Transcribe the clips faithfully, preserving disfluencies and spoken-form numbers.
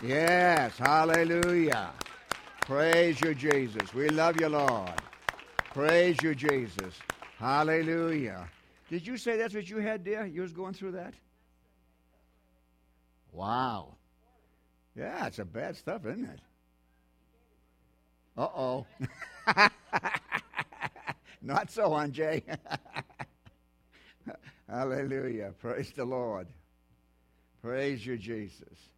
Yes, hallelujah. Praise you, Jesus. We love you, Lord. Praise you, Jesus. Hallelujah. Did you say that's what you had, dear? You was going through that? Wow. Yeah, it's a bad stuff, isn't it? Uh-oh. Not so, Anjay. Hallelujah. Praise the Lord. Praise you, Jesus.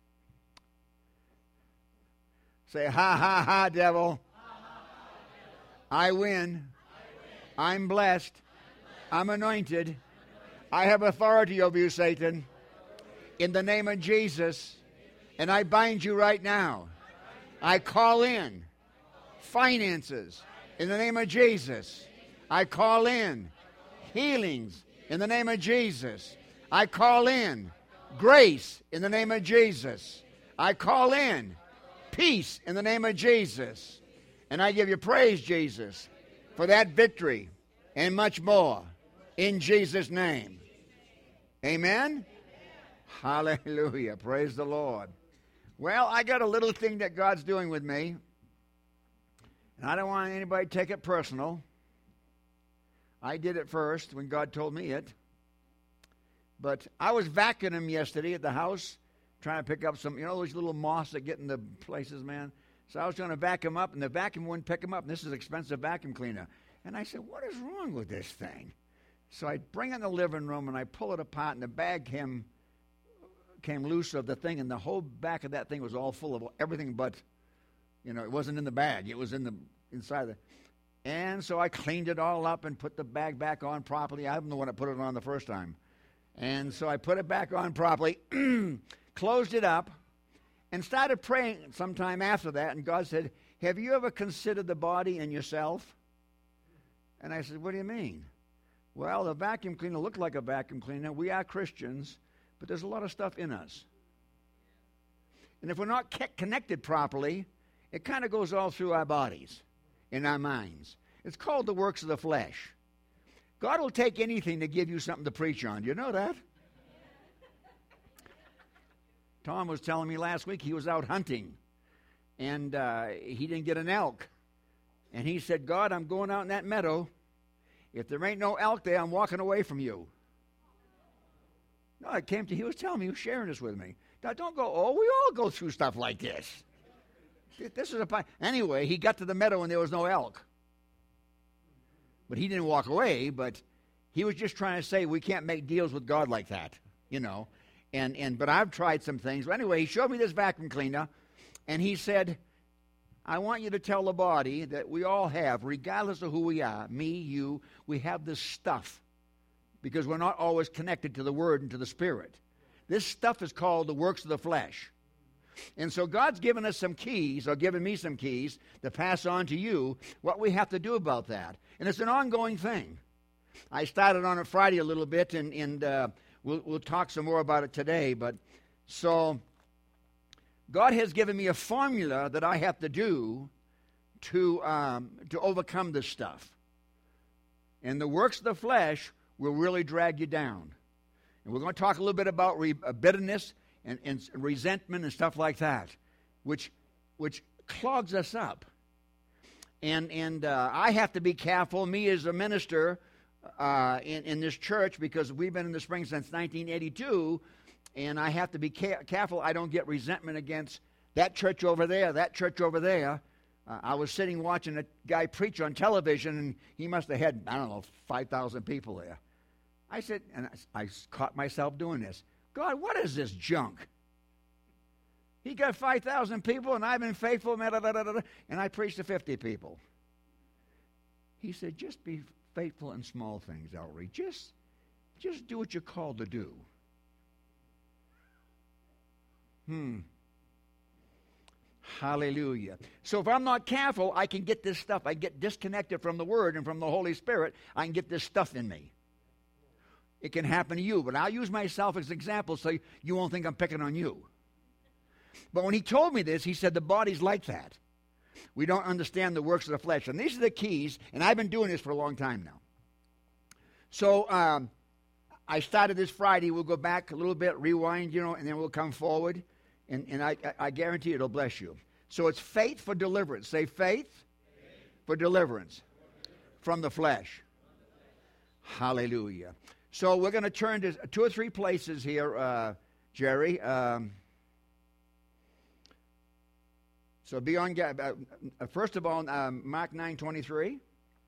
Say, ha, ha, ha, devil. Ha, ha, ha, devil. I, win. I win. I'm blessed. I'm, blessed. I'm anointed. anointed. I have authority over you, Satan. In the name of Jesus. And I bind you right now. I call in finances in the name of Jesus. I call in healings in the name of Jesus. I call in grace in the name of Jesus. I call in peace in the name of Jesus. And I give you praise, Jesus, for that victory and much more in Jesus' name. Amen? Hallelujah. Praise the Lord. Well, I got a little thing that God's doing with me. And I don't want anybody to take it personal. I did it first when God told me it. But I was vacuuming yesterday at the house, trying to pick up some, you know, those little moths that get in the places, man. So I was trying to vacuum up, and the vacuum wouldn't pick them up. And this is an expensive vacuum cleaner. And I said, what is wrong with this thing? So I bring it in the living room, and I pull it apart, and the bag came, came loose of the thing, and the whole back of that thing was all full of everything but, you know, it wasn't in the bag. It was in the inside the. And so I cleaned it all up and put the bag back on properly. I'm the one that put it on the first time. And so I put it back on properly, closed it up, and started praying sometime after that. And God said, have you ever considered the body and yourself? And I said, what do you mean? Well, the vacuum cleaner looked like a vacuum cleaner. We are Christians, but there's a lot of stuff in us. And if we're not connected properly, it kind of goes all through our bodies, in our minds. It's called the works of the flesh. God will take anything to give you something to preach on. Do you know that? Tom was telling me last week he was out hunting, and uh, he didn't get an elk. And he said, God, I'm going out in that meadow. If there ain't no elk there, I'm walking away from you. No, I came to, he was telling me, he was sharing this with me. Now, don't go, oh, we all go through stuff like this. This is a, anyway, he got to the meadow and there was no elk. But he didn't walk away, but he was just trying to say we can't make deals with God like that, you know. And and but I've tried some things. But anyway, he showed me this vacuum cleaner, and he said, I want you to tell the body that we all have, regardless of who we are, me, you, we have this stuff because we're not always connected to the Word and to the Spirit. This stuff is called the works of the flesh. And so God's given us some keys, or given me some keys, to pass on to you what we have to do about that. And it's an ongoing thing. I started on it Friday a little bit, and, and uh, we'll, we'll talk some more about it today. But so God has given me a formula that I have to do to, um, to overcome this stuff. And the works of the flesh will really drag you down. And we're going to talk a little bit about re- uh, bitterness And, and resentment and stuff like that, which which clogs us up. And and uh, I have to be careful, me as a minister uh, in, in this church, because we've been in the spring since nineteen eighty-two, and I have to be ca- careful I don't get resentment against that church over there, that church over there. Uh, I was sitting watching a guy preach on television, and he must have had, I don't know, five thousand people there. I said, and I, I caught myself doing this. God, what is this junk? He got five thousand people, and I've been faithful, and I preached to fifty people. He said, just be faithful in small things, Ellery. Just, just do what you're called to do. Hmm. Hallelujah. So if I'm not careful, I can get this stuff. I get disconnected from the Word and from the Holy Spirit. I can get this stuff in me. It can happen to you, but I'll use myself as an example so you won't think I'm picking on you. But when he told me this, he said the body's like that. We don't understand the works of the flesh. And these are the keys, and I've been doing this for a long time now. So um, I started this Friday. We'll go back a little bit, rewind, you know, and then we'll come forward. And, and I, I guarantee it'll bless you. So it's faith for deliverance. Say faith, faith. for deliverance from the flesh. Hallelujah. So we're going to turn to two or three places here, uh, Jerry. Um, so be on, uh, first of all, um, Mark nine twenty-three.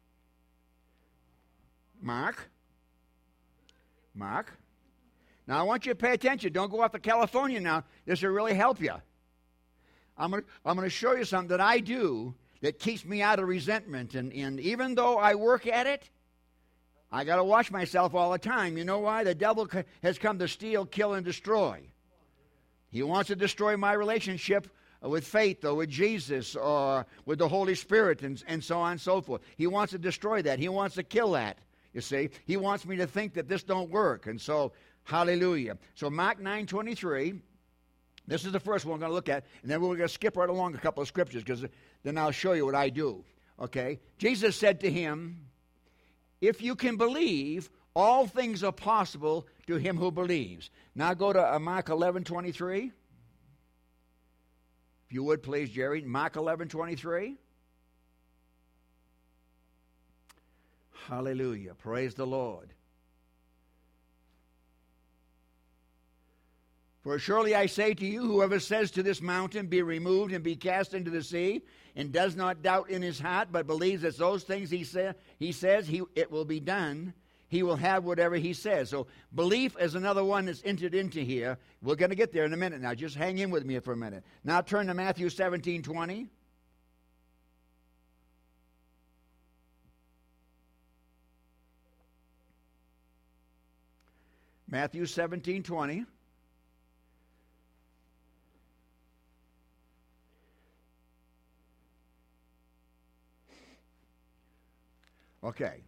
Mark. Mark. Now I want you to pay attention. Don't go off to California now. This will really help you. I'm going to, I'm going to show you something that I do that keeps me out of resentment. And, and even though I work at it, I got to watch myself all the time. You know why? The devil has come to steal, kill, and destroy. He wants to destroy my relationship with faith or with Jesus or with the Holy Spirit and, and so on and so forth. He wants to destroy that. He wants to kill that, you see. He wants me to think that this don't work. And so, hallelujah. So Mark nine twenty-three, this is the first one we're going to look at, and then we're going to skip right along a couple of scriptures because then I'll show you what I do. Okay? Jesus said to him, if you can believe, all things are possible to him who believes. Now go to uh, Mark eleven twenty-three. If you would, please, Jerry. Mark eleven twenty-three. Hallelujah. Praise the Lord. For surely I say to you, whoever says to this mountain, be removed and be cast into the sea, and does not doubt in his heart, but believes that those things he, say, he says he, it will be done, he will have whatever he says. So belief is another one that's entered into here. We're going to get there in a minute now. Just hang in with me for a minute. Now turn to Matthew seventeen twenty. Matthew seventeen twenty. Okay.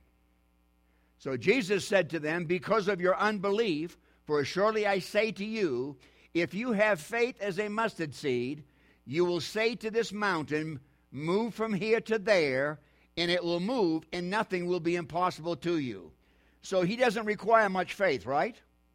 So Jesus said to them, because of your unbelief, for surely I say to you, if you have faith as a mustard seed, you will say to this mountain, move from here to there, and it will move, and nothing will be impossible to you. So he doesn't require much faith, right?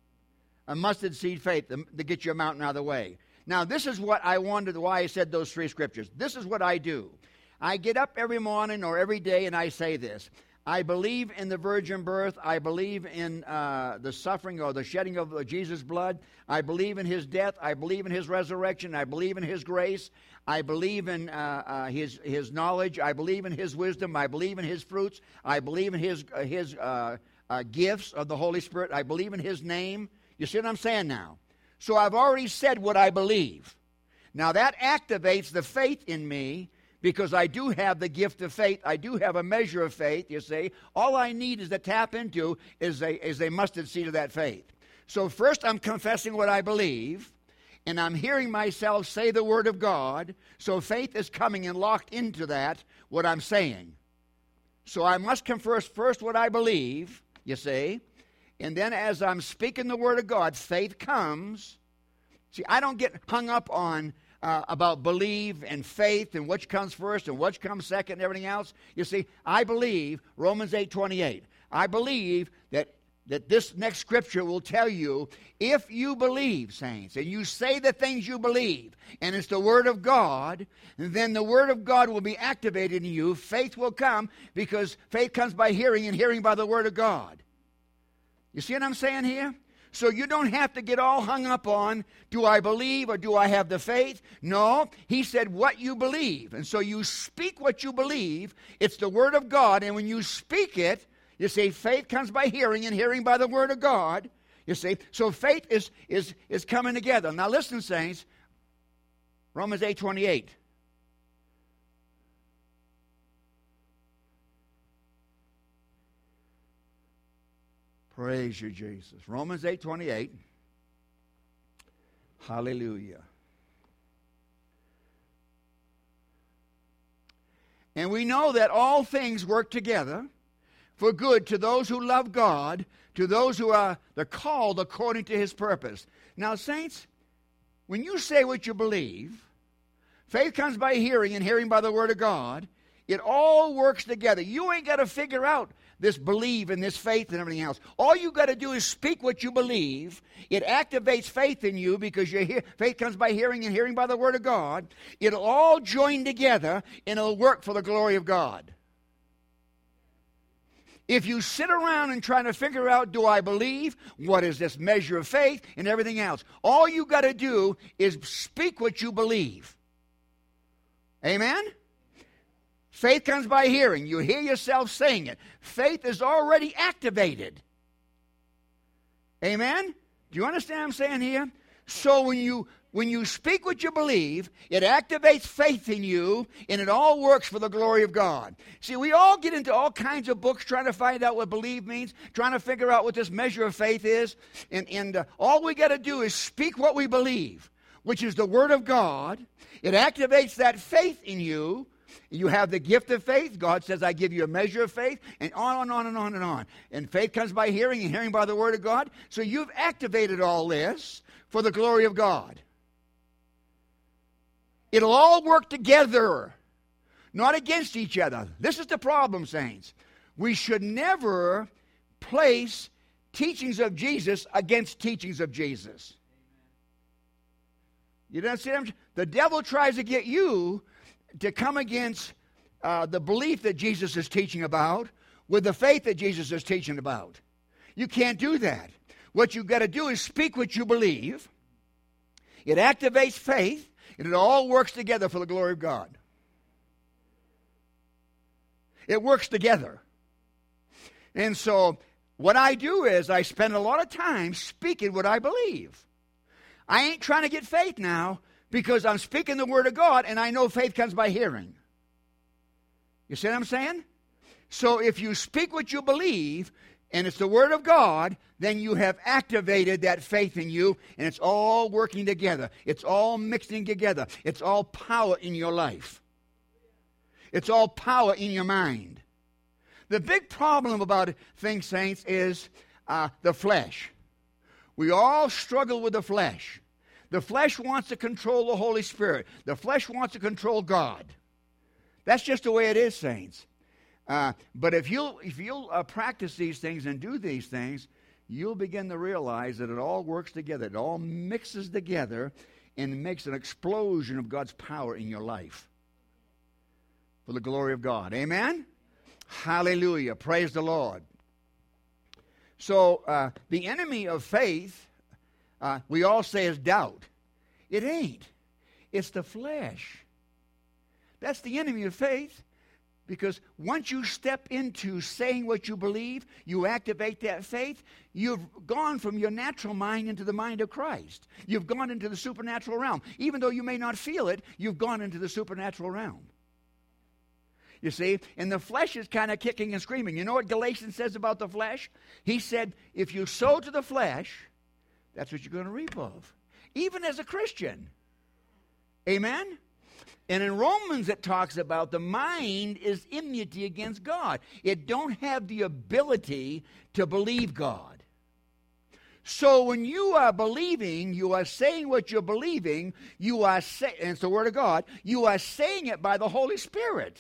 A mustard seed faith to, to get your mountain out of the way. Now, this is what I wondered why I said those three scriptures. This is what I do. I get up every morning or every day and I say this. I believe in the virgin birth. I believe in uh, the suffering or the shedding of Jesus' blood. I believe in his death. I believe in his resurrection. I believe in his grace. I believe in uh, uh, his his knowledge. I believe in his wisdom. I believe in his fruits. I believe in his uh, his uh, uh, gifts of the Holy Spirit. I believe in his name. You see what I'm saying now? So I've already said what I believe. Now that activates the faith in me. Because I do have the gift of faith. I do have a measure of faith, you see. All I need is to tap into is a, is a mustard seed of that faith. So first I'm confessing what I believe, and I'm hearing myself say the word of God. So faith is coming and locked into that, what I'm saying. So I must confess first what I believe, you see. And then as I'm speaking the word of God, faith comes. See, I don't get hung up on Uh, about believe and faith and which comes first and which comes second and everything else. You see, I believe, Romans eight twenty-eight, I believe that, that this next scripture will tell you, if you believe, saints, and you say the things you believe, and it's the Word of God, then the Word of God will be activated in you. Faith will come because faith comes by hearing and hearing by the Word of God. You see what I'm saying here? So you don't have to get all hung up on, do I believe or do I have the faith? No, he said what you believe. And so you speak what you believe. It's the Word of God. And when you speak it, you see, faith comes by hearing and hearing by the Word of God. You see, so faith is, is, is coming together. Now listen, saints, Romans eight twenty-eight. Praise you, Jesus. Romans eight twenty-eight. Hallelujah. And we know that all things work together for good to those who love God, to those who are the called according to his purpose. Now, saints, when you say what you believe, faith comes by hearing and hearing by the word of God. It all works together. You ain't got to figure out this believe and this faith and everything else. All you got to do is speak what you believe. It activates faith in you because your hear, faith comes by hearing and hearing by the Word of God. It'll all join together and it'll work for the glory of God. If you sit around and try to figure out, do I believe? What is this measure of faith? And everything else. All you got to do is speak what you believe. Amen? Faith comes by hearing. You hear yourself saying it. Faith is already activated. Amen? Do you understand what I'm saying here? So when you when you speak what you believe, it activates faith in you, and it all works for the glory of God. See, we all get into all kinds of books trying to find out what believe means, trying to figure out what this measure of faith is, and, and uh, all we got to do is speak what we believe, which is the Word of God. It activates that faith in you. You have the gift of faith. God says, I give you a measure of faith, and on and on and on and on. And faith comes by hearing, and hearing by the Word of God. So you've activated all this for the glory of God. It'll all work together, not against each other. This is the problem, saints. We should never place teachings of Jesus against teachings of Jesus. You don't see them? The devil tries to get you to come against uh, the belief that Jesus is teaching about with the faith that Jesus is teaching about. You can't do that. What you've got to do is speak what you believe. It activates faith, and it all works together for the glory of God. It works together. And so what I do is I spend a lot of time speaking what I believe. I ain't trying to get faith now, because I'm speaking the Word of God, and I know faith comes by hearing. You see what I'm saying? So if you speak what you believe, and it's the Word of God, then you have activated that faith in you, and it's all working together. It's all mixing together. It's all power in your life. It's all power in your mind. The big problem about things, saints, is uh, the flesh. We all struggle with the flesh. The flesh wants to control the Holy Spirit. The flesh wants to control God. That's just the way it is, saints. Uh, but if you'll, if you'll uh, practice these things and do these things, you'll begin to realize that it all works together. It all mixes together and makes an explosion of God's power in your life for the glory of God. Amen? Hallelujah. Praise the Lord. So uh, the enemy of faith, Uh, we all say is doubt. It ain't. It's the flesh. That's the enemy of faith, because once you step into saying what you believe, you activate that faith, you've gone from your natural mind into the mind of Christ. You've gone into the supernatural realm. Even though you may not feel it, you've gone into the supernatural realm. You see, and the flesh is kind of kicking and screaming. You know what Galatians says about the flesh? He said, if you sow to the flesh, that's what you're going to reap of, even as a Christian. Amen? And in Romans it talks about the mind is enmity against God. It don't have the ability to believe God. So when you are believing, you are saying what you're believing, you are saying, and it's the Word of God, you are saying it by the Holy Spirit.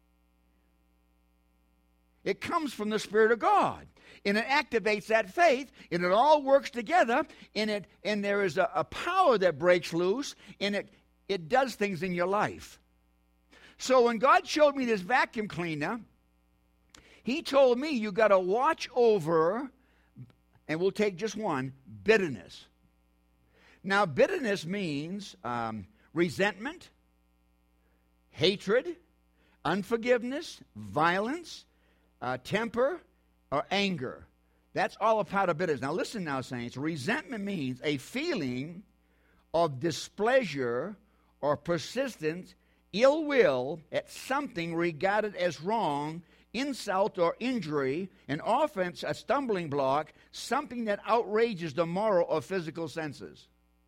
It comes from the Spirit of God. And it activates that faith, and it all works together, and it and there is a, a power that breaks loose, and it, it does things in your life. So when God showed me this vacuum cleaner, He told me you got to watch over, and we'll take just one, bitterness. Now, bitterness means um, resentment, hatred, unforgiveness, violence, uh, temper, or anger. That's all a part of bitterness. Now listen now, saints. Resentment means a feeling of displeasure or persistent ill will at something regarded as wrong, insult or injury, an offense, a stumbling block, something that outrages the moral or physical senses.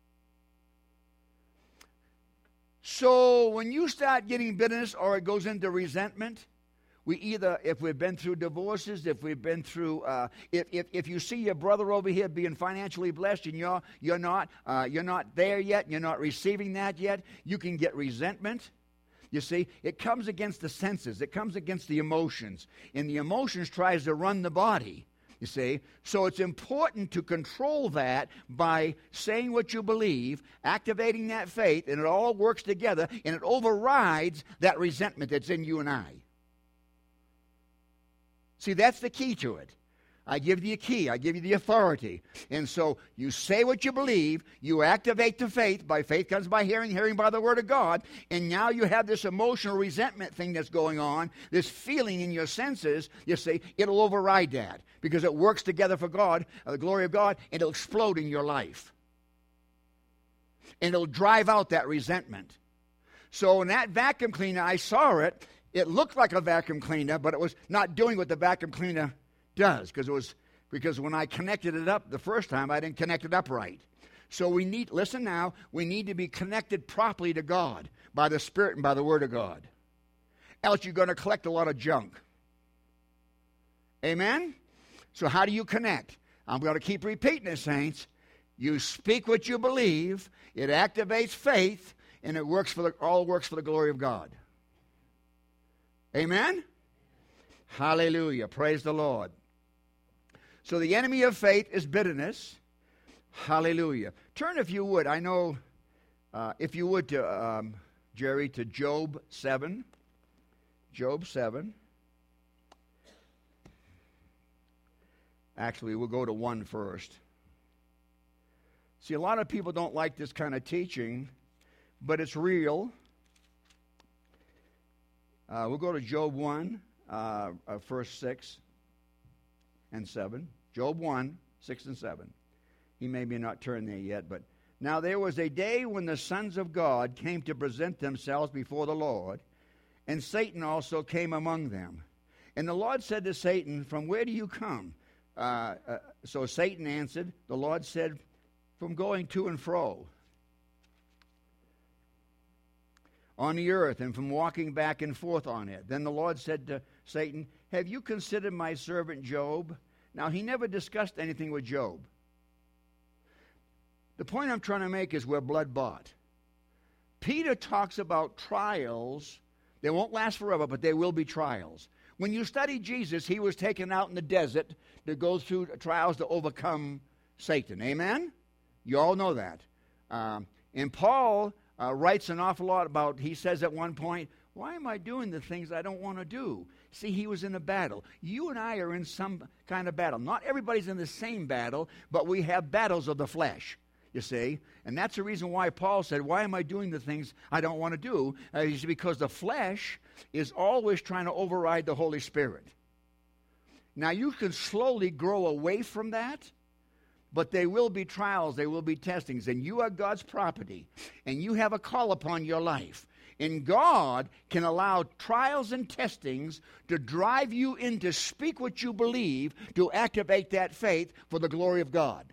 So when you start getting bitterness or it goes into resentment, we either, if we've been through divorces, if we've been through, uh, if, if if you see your brother over here being financially blessed and you're you're not, uh, you're not there yet, you're not receiving that yet, you can get resentment. You see, it comes against the senses. It comes against the emotions. And the emotions tries to run the body, you see. So it's important to control that by saying what you believe, activating that faith, and it all works together, and it overrides that resentment that's in you and I. See, that's the key to it. I give you the key. I give you the authority. And so you say what you believe. You activate the faith. By faith comes by hearing, hearing by the word of God. And now you have this emotional resentment thing that's going on, this feeling in your senses. You see, it'll override that because it works together for God, uh, the glory of God, and it'll explode in your life. And it'll drive out that resentment. So in that vacuum cleaner, I saw it. It looked like a vacuum cleaner, but it was not doing what the vacuum cleaner does, because it was because when I connected it up the first time, I didn't connect it up right. So we need, listen now, we need to be connected properly to God by the Spirit and by the Word of God. Else you're going to collect a lot of junk. Amen? So how do you connect? I'm going to keep repeating it, saints. You speak what you believe, it activates faith, and it works for the, all works for the glory of God. Amen? Hallelujah. Praise the Lord. So the enemy of faith is bitterness. Hallelujah. Turn, if you would, I know, uh, if you would, to um, Jerry, to Job seven. Job seven. Actually, we'll go to one first. See, a lot of people don't like this kind of teaching, but it's real. Uh, we'll go to Job one, uh, uh, verse six and seven. Job one, six and seven. He may be not turned there yet, but now there was a day when the sons of God came to present themselves before the Lord, and Satan also came among them. And the Lord said to Satan, "From where do you come?" Uh, uh, so Satan answered, the Lord said, "From going to and fro on the earth, and from walking back and forth on it." Then the Lord said to Satan, "Have you considered my servant Job?" Now, he never discussed anything with Job. The point I'm trying to make is we're blood bought. Peter talks about trials. They won't last forever, but they will be trials. When you study Jesus, he was taken out in the desert to go through trials to overcome Satan. Amen? You all know that. Um, and Paul uh, writes an awful lot about, he says at one point, why am I doing the things I don't want to do? See, he was in a battle. You and I are in some kind of battle. Not everybody's in the same battle, but we have battles of the flesh, you see. And that's the reason why Paul said, why am I doing the things I don't want to do? Uh, it's because the flesh is always trying to override the Holy Spirit. Now, you can slowly grow away from that, but there will be trials, there will be testings, and you are God's property, and you have a call upon your life. And God can allow trials and testings to drive you in to speak what you believe, to activate that faith for the glory of God.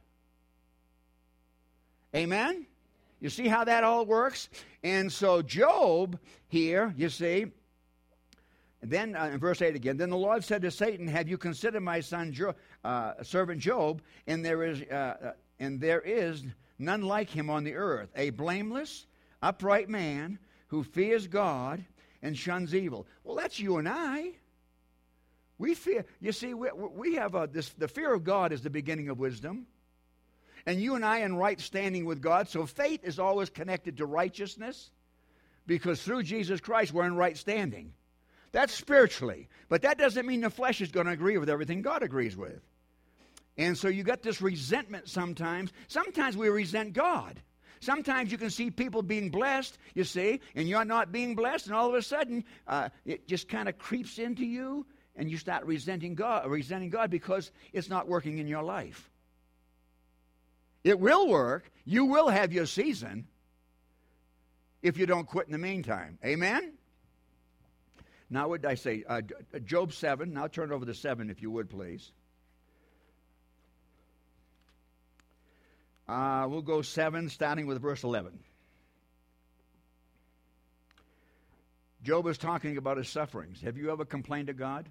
Amen? You see how that all works? And so Job here, you see, then uh, in verse eight again, then the Lord said to Satan, "Have you considered my son, jo- uh, servant Job? And there is, uh, and there is none like him on the earth, a blameless, upright man who fears God and shuns evil." Well, that's you and I. We fear. You see, we, we have a, this. The fear of God is the beginning of wisdom, and you and I in right standing with God. So faith is always connected to righteousness, because through Jesus Christ we're in right standing. That's spiritually, but that doesn't mean the flesh is going to agree with everything God agrees with. And so you got this resentment sometimes. Sometimes we resent God. Sometimes you can see people being blessed, you see, and you're not being blessed, and all of a sudden uh, it just kind of creeps into you, and you start resenting God, resenting God because it's not working in your life. It will work. You will have your season if you don't quit in the meantime. Amen? Now, what did I say? Uh, Job seven. Now turn over to seven, if you would, please. Uh, we'll go seven, starting with verse eleven. Job is talking about his sufferings. Have you ever complained to God?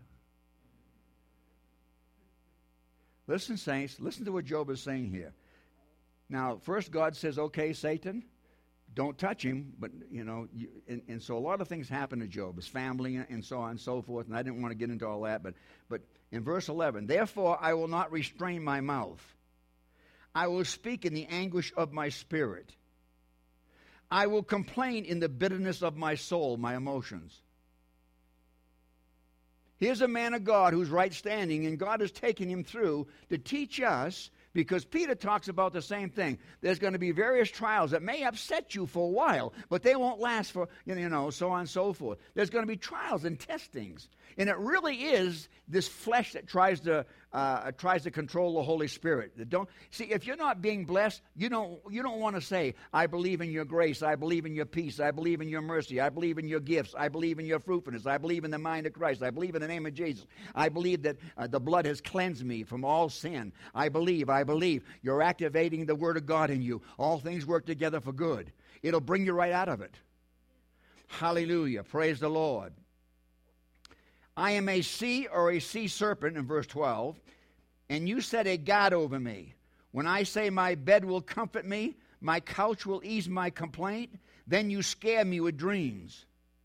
Listen, saints, listen to what Job is saying here. Now, first God says, okay, Satan, don't touch him, but, you know, you, and, and so a lot of things happened to Job, his family and so on and so forth, and I didn't want to get into all that, but, but in verse eleven, therefore I will not restrain my mouth. I will speak in the anguish of my spirit. I will complain in the bitterness of my soul, my emotions. Here's a man of God who's right standing, and God has taken him through to teach us, because Peter talks about the same thing. There's going to be various trials that may upset you for a while, but they won't last for, you know, so on and so forth. There's going to be trials and testings. And it really is this flesh that tries to uh, tries to control the Holy Spirit. That don't see, if you're not being blessed, you don't you don't want to say, I believe in your grace, I believe in your peace, I believe in your mercy, I believe in your gifts, I believe in your fruitfulness, I believe in the mind of Christ, I believe in the name of Jesus, I believe that uh, the blood has cleansed me from all sin. I believe, I believe. You're activating the Word of God in you. All things work together for good. It'll bring you right out of it. Hallelujah. Praise the Lord. I am a sea or a sea serpent, in verse twelve, and you set a guard over me. When I say my bed will comfort me, my couch will ease my complaint, then you scare me with dreams.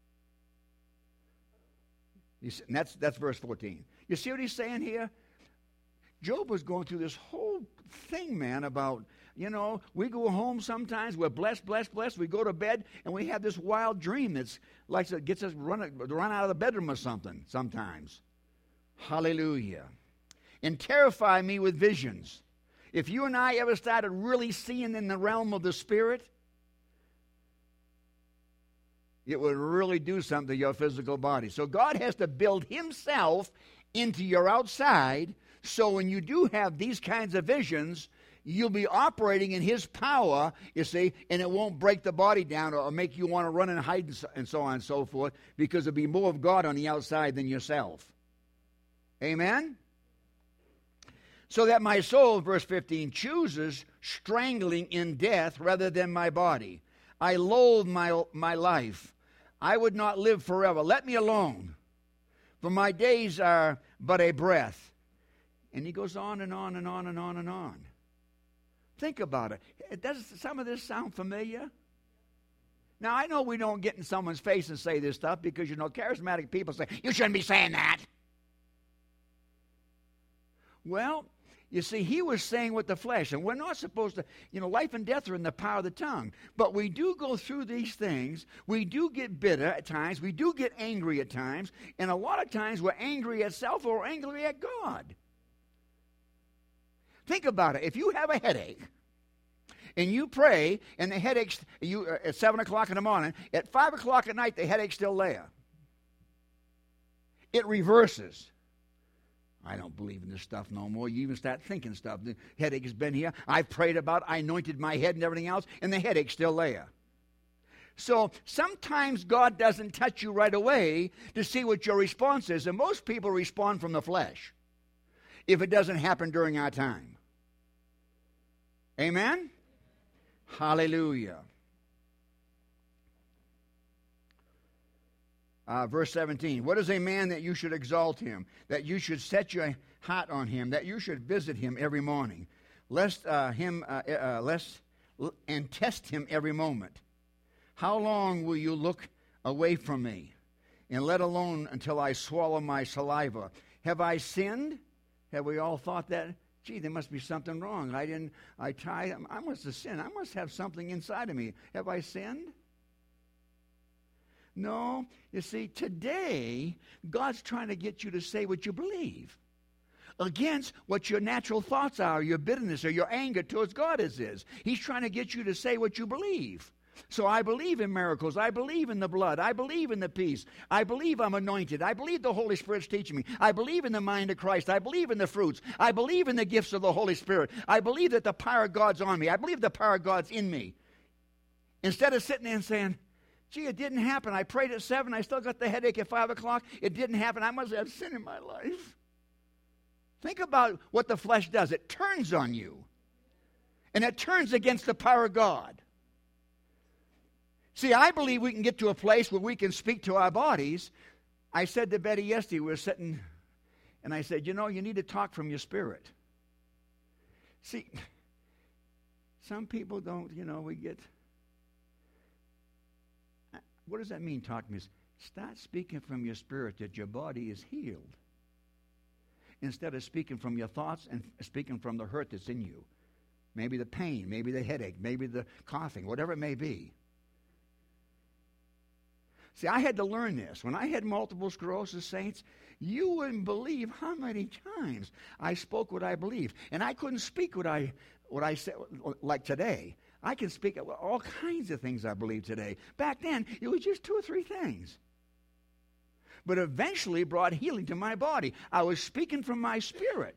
You see, and that's, that's verse fourteen. You see what he's saying here? Job was going through this whole thing, man, about, you know, we go home sometimes, we're blessed, blessed, blessed. We go to bed, and we have this wild dream that's like it gets us run, run out of the bedroom or something sometimes. Hallelujah. And terrify me with visions. If you and I ever started really seeing in the realm of the Spirit, it would really do something to your physical body. So God has to build himself into your outside, so when you do have these kinds of visions, you'll be operating in his power, you see, and it won't break the body down or make you want to run and hide and so on and so forth, because there'll be more of God on the outside than yourself. Amen? So that my soul, verse fifteen, chooses strangling in death rather than my body. I loathe my, my life. I would not live forever. Let me alone, for my days are but a breath. And he goes on and on and on and on and on. Think about it. Does some of this sound familiar? Now, I know we don't get in someone's face and say this stuff because, you know, charismatic people say, you shouldn't be saying that. Well, you see, he was saying with the flesh, and we're not supposed to, you know, life and death are in the power of the tongue. But we do go through these things. We do get bitter at times. We do get angry at times. And a lot of times we're angry at self or angry at God. Think about it. If you have a headache and you pray and the headache's you, uh, at seven o'clock in the morning, at five o'clock at night the headache's still there. It reverses. I don't believe in this stuff no more. You even start thinking stuff. The headache has been here. I've prayed about it. I anointed my head and everything else, and the headache's still there. So sometimes God doesn't touch you right away to see what your response is. And most people respond from the flesh if it doesn't happen during our time. Amen? Hallelujah. Uh, verse seventeen, what is a man that you should exalt him, that you should set your heart on him, that you should visit him every morning, lest uh, him, uh, uh, lest, and test him every moment? How long will you look away from me, and let alone until I swallow my saliva? Have I sinned? Have we all thought that? Gee, there must be something wrong. I didn't, I tried, I must have sinned. I must have something inside of me. Have I sinned? No. You see, today, God's trying to get you to say what you believe against what your natural thoughts are, your bitterness or your anger towards God is. is. He's trying to get you to say what you believe. So I believe in miracles. I believe in the blood. I believe in the peace. I believe I'm anointed. I believe the Holy Spirit's teaching me. I believe in the mind of Christ. I believe in the fruits. I believe in the gifts of the Holy Spirit. I believe that the power of God's on me. I believe the power of God's in me. Instead of sitting there and saying, gee, it didn't happen. I prayed at seven. I still got the headache at five o'clock. It didn't happen. I must have sin in my life. Think about what the flesh does. It turns on you. And it turns against the power of God. See, I believe we can get to a place where we can speak to our bodies. I said to Betty yesterday, we were sitting, and I said, you know, you need to talk from your spirit. See, some people don't, you know, we get, what does that mean? Talk to me. Start speaking from your spirit that your body is healed, instead of speaking from your thoughts and speaking from the hurt that's in you. Maybe the pain, maybe the headache, maybe the coughing, whatever it may be. See, I had to learn this. When I had multiple sclerosis, saints, you wouldn't believe how many times I spoke what I believed. And I couldn't speak what I what I said like today. I can speak all kinds of things I believe today. Back then, it was just two or three things. But eventually brought healing to my body. I was speaking from my spirit.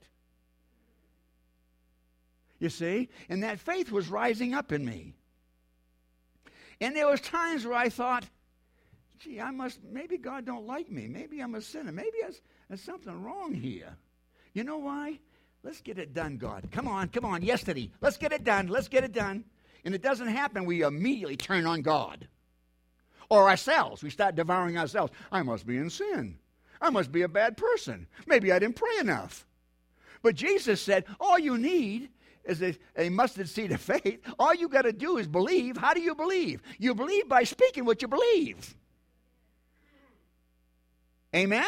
You see? And that faith was rising up in me. And there was times where I thought, gee, I must, maybe God don't like me. Maybe I'm a sinner. Maybe there's, there's something wrong here. You know why? Let's get it done, God. Come on, come on. Yesterday. Let's get it done. Let's get it done. And it doesn't happen. We immediately turn on God. Or ourselves. We start devouring ourselves. I must be in sin. I must be a bad person. Maybe I didn't pray enough. But Jesus said, all you need is a, a mustard seed of faith. All you got to do is believe. How do you believe? You believe by speaking what you believe. Amen?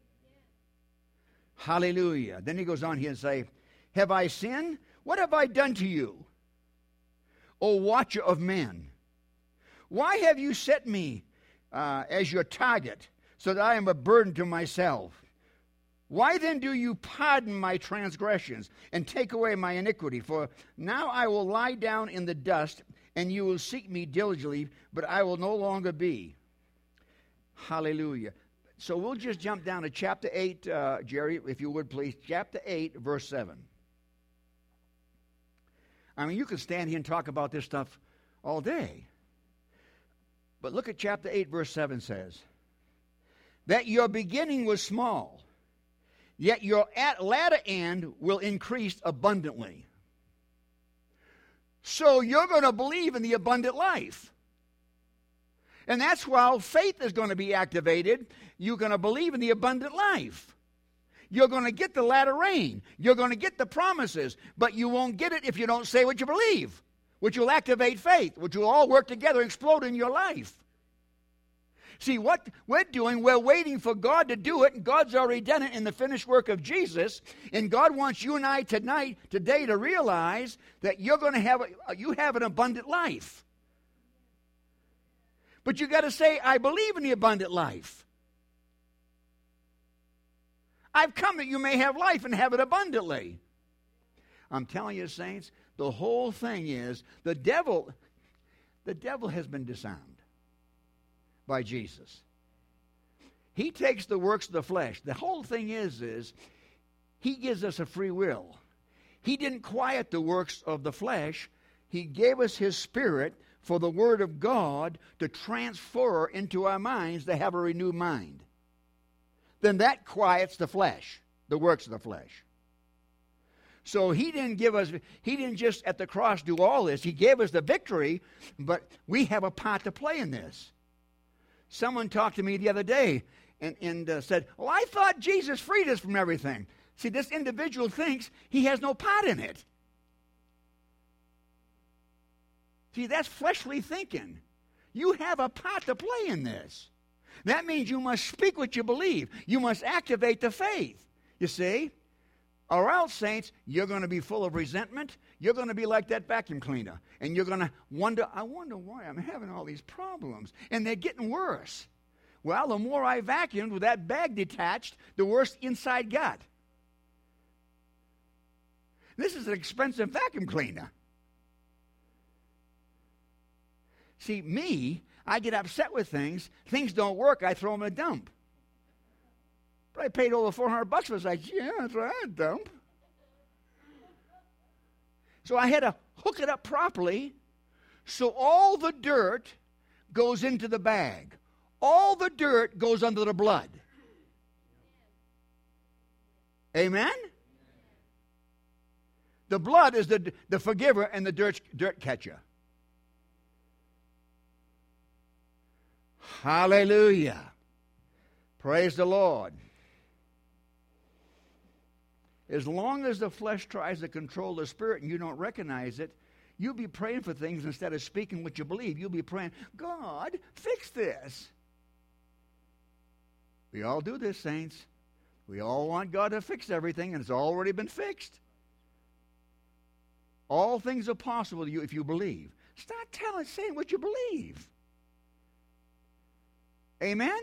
Hallelujah. Then he goes on here and say, have I sinned? What have I done to you, O watcher of men? Why have you set me uh, as your target, so that I am a burden to myself? Why then do you pardon my transgressions and take away my iniquity? For now I will lie down in the dust, and you will seek me diligently, but I will no longer be. Hallelujah. So we'll just jump down to chapter eight, uh, Jerry, if you would please. Chapter eight, verse seven. I mean, you could stand here and talk about this stuff all day. But look at chapter eight, verse seven says, that your beginning was small, yet your at latter end will increase abundantly. So you're going to believe in the abundant life. And that's why faith is going to be activated. You're going to believe in the abundant life. You're going to get the latter rain. You're going to get the promises. But you won't get it if you don't say what you believe, which will activate faith, which will all work together and explode in your life. See, what we're doing, we're waiting for God to do it, and God's already done it in the finished work of Jesus. And God wants you and I tonight, today, to realize that you're going to have a, you have an abundant life. But you got to say, I believe in the abundant life. I've come that you may have life and have it abundantly. I'm telling you, saints, the whole thing is the devil, the devil has been disarmed by Jesus. He takes the works of the flesh. The whole thing is, is he gives us a free will. He didn't quiet the works of the flesh. He gave us his spirit for the word of God to transfer into our minds to have a renewed mind. Then that quiets the flesh, the works of the flesh. So he didn't give us, he didn't just at the cross do all this. He gave us the victory, but we have a part to play in this. Someone talked to me the other day and, and uh, said, well, I thought Jesus freed us from everything. See, this individual thinks he has no part in it. See, that's fleshly thinking. You have a part to play in this. That means you must speak what you believe. You must activate the faith, you see. Or else, saints, you're going to be full of resentment. You're going to be like that vacuum cleaner. And you're going to wonder, I wonder why I'm having all these problems. And they're getting worse. Well, the more I vacuumed with that bag detached, the worse inside got. This is an expensive vacuum cleaner. See, me, I get upset with things. Things don't work, I throw them in a dump. But I paid over four hundred bucks for it. I was like, yeah, that's right, dump. So I had to hook it up properly so all the dirt goes into the bag. All the dirt goes under the blood. Amen? The blood is the, the forgiver and the dirt, dirt catcher. Hallelujah. Praise the Lord. As long as the flesh tries to control the spirit and you don't recognize it, You'll be praying for things instead of speaking what you believe. You'll be praying, God, fix this. We all do this, saints. We all want God to fix everything, and it's already been fixed. All things are possible to you if you believe. Start telling, saying what you believe. Amen?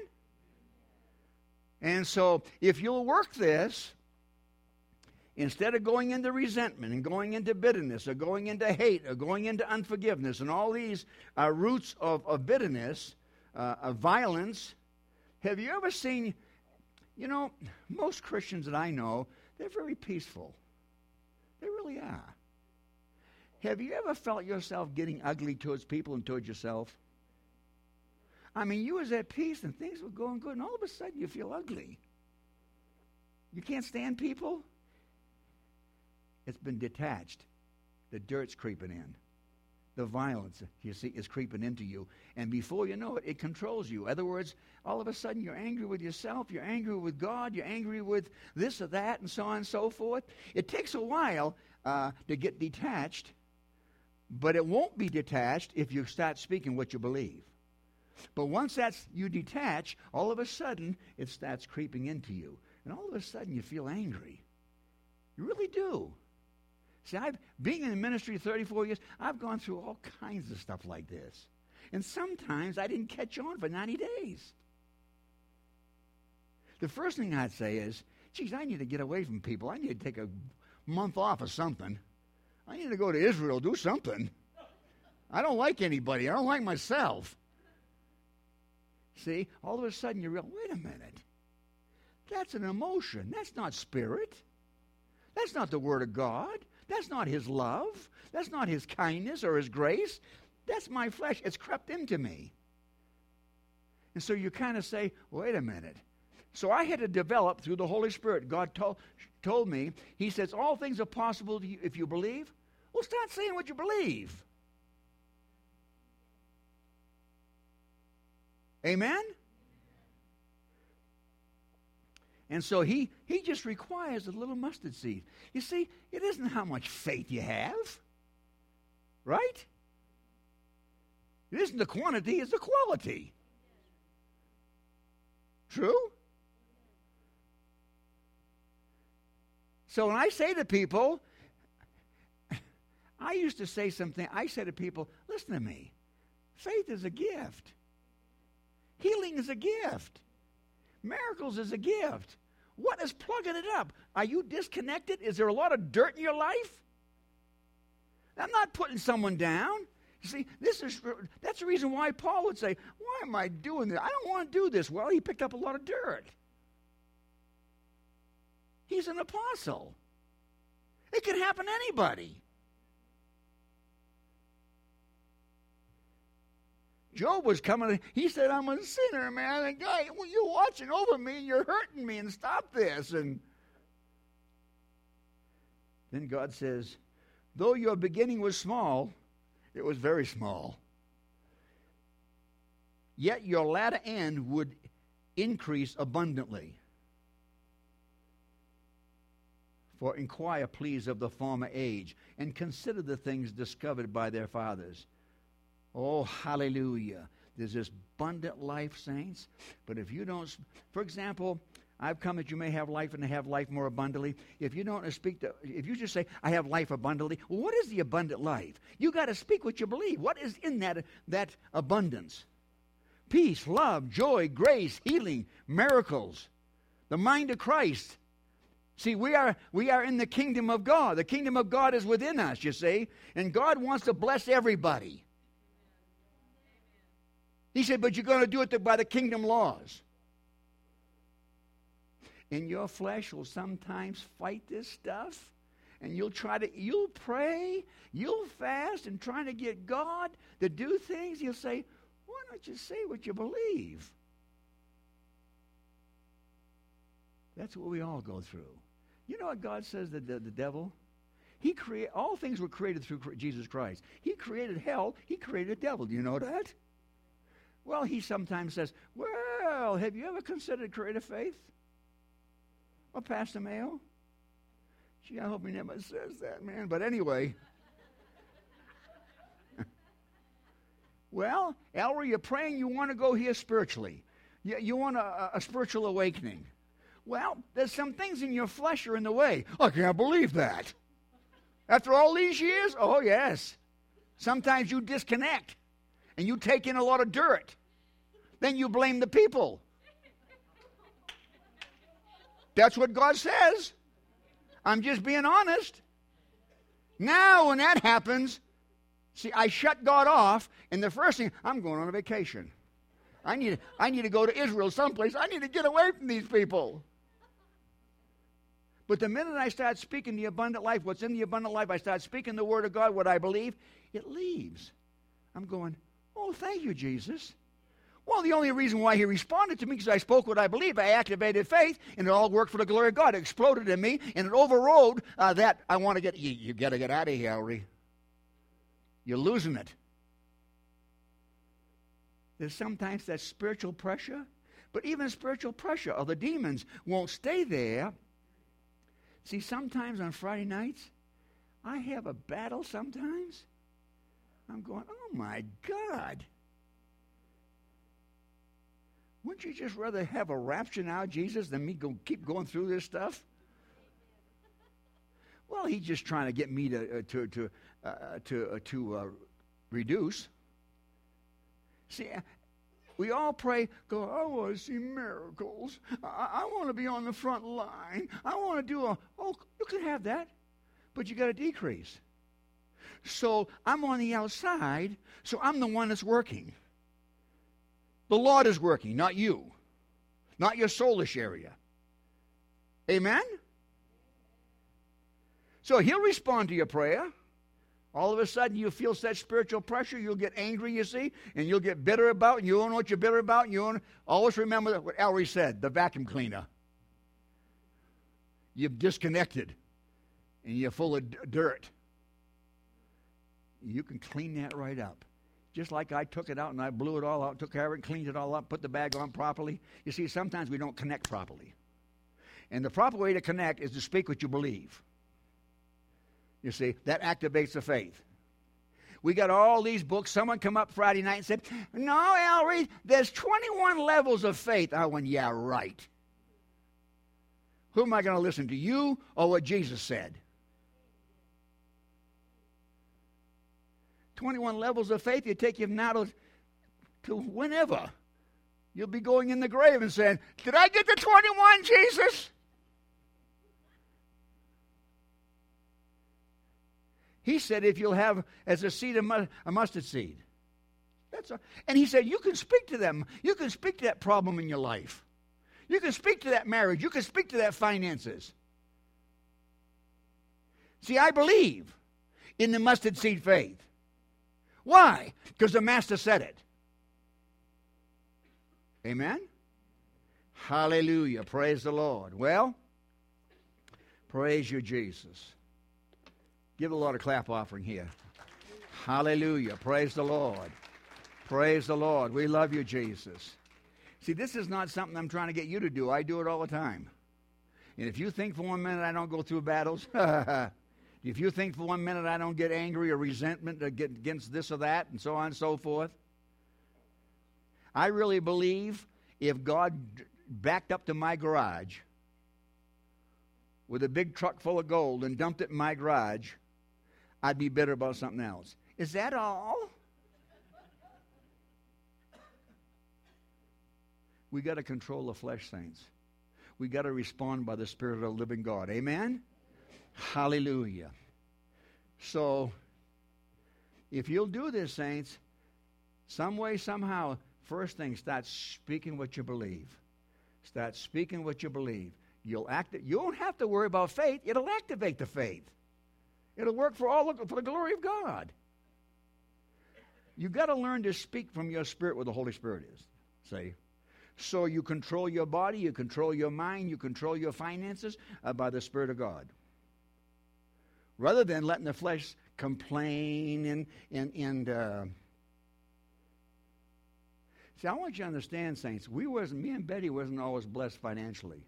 And so, if you'll work this, instead of going into resentment and going into bitterness or going into hate or going into unforgiveness and all these uh, roots of, of bitterness, uh, of violence, have you ever seen, you know, most Christians that I know, they're very peaceful. They really are. Have you ever felt yourself getting ugly towards people and towards yourself? I mean, you was at peace and things were going good, and all of a sudden you feel ugly. You can't stand people? It's been detached. The dirt's creeping in. The violence, you see, is creeping into you. And before you know it, it controls you. In other words, all of a sudden you're angry with yourself, you're angry with God, you're angry with this or that, and so on and so forth. It takes a while uh, to get detached, but it won't be detached if you start speaking what you believe. But once that's you detach, all of a sudden it starts creeping into you. And all of a sudden you feel angry. You really do. See, I've being in the ministry thirty-four years, I've gone through all kinds of stuff like this. And sometimes I didn't catch on for ninety days. The first thing I'd say is, geez, I need to get away from people. I need to take a month off or something. I need to go to Israel, do something. I don't like anybody. I don't like myself. See, all of a sudden you realize, wait a minute. That's an emotion. That's not spirit. That's not the Word of God. That's not His love. That's not His kindness or His grace. That's my flesh. It's crept into me. And so you kind of say, wait a minute. So I had to develop through the Holy Spirit. God told, told me, He says, all things are possible to you if you believe. Well, start saying what you believe. Amen? And so he, he just requires a little mustard seed. You see, it isn't how much faith you have. Right? It isn't the quantity, it's the quality. True? So when I say to people, I used to say something, I say to people, listen to me. Faith is a gift. Healing is a gift. Miracles is a gift. What is plugging it up? Are you disconnected? Is there a lot of dirt in your life? I'm not putting someone down. You see, this is that's the reason why Paul would say, why am I doing this? I don't want to do this. Well, he picked up a lot of dirt. He's an apostle. It can happen to anybody. Job was coming, he said, I'm a sinner, man. And God, well, you're watching over me and you're hurting me and stop this. And then God says, though your beginning was small, it was very small. Yet your latter end would increase abundantly. For inquire, please, of the former age, and consider the things discovered by their fathers. Oh, hallelujah. There's this abundant life, saints. But if you don't, for example, I've come that you may have life and have life more abundantly. If you don't speak to, if you just say, I have life abundantly, well, what is the abundant life? You got to speak what you believe. What is in that, that abundance? Peace, love, joy, grace, healing, miracles, the mind of Christ. See, we are we are in the kingdom of God. The kingdom of God is within us, you see. And God wants to bless everybody. He said, but you're going to do it by the kingdom laws. And your flesh will sometimes fight this stuff. And you'll try to, you'll pray, you'll fast, and trying to get God to do things. You'll say, why don't you say what you believe? That's what we all go through. You know what God says to the, the devil? He create all things were created through Jesus Christ. He created hell. He created the devil. Do you know that? Well, he sometimes says, well, have you ever considered creative faith? Well, Pastor Mayo? Gee, I hope he never says that, man. But anyway, Well, Ellery, you're praying you want to go here spiritually. You, you want a, a spiritual awakening. Well, there's some things in your flesh are in the way. I can't believe that. After all these years? Oh, yes. Sometimes you disconnect and you take in a lot of dirt. Then you blame the people. That's what God says. I'm just being honest. Now, when that happens, see, I shut God off, and the first thing, I'm going on a vacation. I need, I need to go to Israel someplace. I need to get away from these people. But the minute I start speaking the abundant life, what's in the abundant life, I start speaking the Word of God, what I believe, it leaves. I'm going, oh, thank you, Jesus. Well, the only reason why he responded to me is because I spoke what I believed. I activated faith, and it all worked for the glory of God. It exploded in me, and it overrode uh, that. I want to get, you, you got to get out of here, Ellery. You're losing it. There's sometimes that spiritual pressure, but even spiritual pressure of the demons won't stay there. See, sometimes on Friday nights, I have a battle sometimes. I'm going, oh my God. Wouldn't you just rather have a rapture now, Jesus, than me go keep going through this stuff? Well, he's just trying to get me to uh, to to uh, to uh, to uh, reduce. See, we all pray, go, I want to see miracles. I, I want to be on the front line. I want to do a, oh, you can have that, but you got to decrease. So I'm on the outside, so I'm the one that's working. The Lord is working, not you, not your soulish area. Amen? So he'll respond to your prayer. All of a sudden you feel such spiritual pressure, you'll get angry, you see, and you'll get bitter about, and you don't know what you're bitter about, and you don't, always remember what Ellery said, the vacuum cleaner. You've disconnected, and you're full of d- dirt. You can clean that right up. Just like I took it out and I blew it all out, took care of it, cleaned it all up, put the bag on properly. You see, sometimes we don't connect properly. And the proper way to connect is to speak what you believe. You see, that activates the faith. We got all these books. Someone come up Friday night and said, no, Ellery, there's twenty-one levels of faith. I went, yeah, right. Who am I going to listen to, you or what Jesus said? twenty-one levels of faith, you take you now to, to whenever. You'll be going in the grave and saying, did I get to twenty-one, Jesus? He said, if you'll have as a seed of mu- a mustard seed. That's a, and he said, you can speak to them. You can speak to that problem in your life. You can speak to that marriage. You can speak to that finances. See, I believe in the mustard seed faith. Why? Because the Master said it. Amen? Hallelujah. Praise the Lord. Well, praise you, Jesus. Give the Lord a clap offering here. Hallelujah. Praise the Lord. Praise the Lord. We love you, Jesus. See, this is not something I'm trying to get you to do. I do it all the time. And if you think for one minute I don't go through battles, if you think for one minute I don't get angry or resentment against this or that and so on and so forth, I really believe if God backed up to my garage with a big truck full of gold and dumped it in my garage, I'd be bitter about something else. Is that all? We got to control the flesh, saints. We got to respond by the Spirit of the living God. Amen? Hallelujah. So, if you'll do this, saints, some way, somehow, first thing, start speaking what you believe. Start speaking what you believe. You'll act. You don't have to worry about faith. It'll activate the faith. It'll work for all for the glory of God. You've got to learn to speak from your spirit what the Holy Spirit is. See? So you control your body, you control your mind, you control your finances uh, by the Spirit of God. Rather than letting the flesh complain and and and. Uh, See, I want you to understand, saints. We wasn't. Me and Betty wasn't always blessed financially.